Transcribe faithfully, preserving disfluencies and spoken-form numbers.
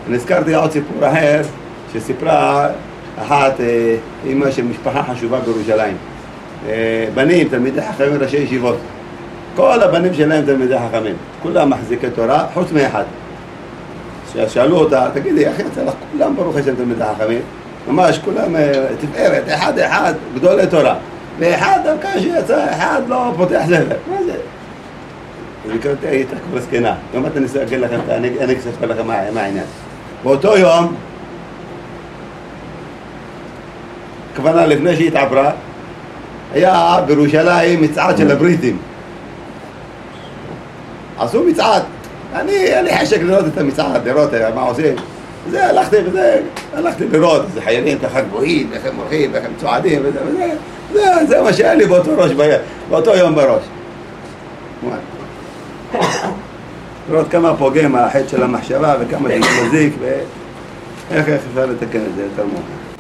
נזכרתי עוד סיפור אחר שסיפרה אחת אימא של משפחה חשובה בירושלים. בנים, תלמידי חכמים, ראשי ישיבות. כל הבנים שלהם תלמידי חכמים. כולם מחזיקי תורה, חוץ מאחד. שאלו אותה, תגידי, אחי, אצלך כולם ברוך השם תלמידי חכמים. ממש כולם תפארת, אחד אחד, גדולי תורה. ואחד דווקא שיצא, אחד לא פותח ספר. מה זה? וקראתי, הייתה כבר זקנה. יום אתה ניסה להגיד לכם, אני אספר לכם מה העניין. באותו יום, כוונה לפני שהיא התעברה, היה בירושלים מצעד של הבריטים. עשו מצעד. אני, היה לי חשק לראות את המצעד, לראות מה עושים. זה, הלכתי וזה, הלכתי לראות, זה חיילים ככה גבוהים, איך הם הולכים, איך הם צועדים וזה, וזה, זה, זה מה שהיה לי באותו ראש, באותו יום בראש. לראות כמה פוגם החטא של המחשבה וכמה שזה מזיק ואיך אפשר לתקן את זה יותר מאוחר.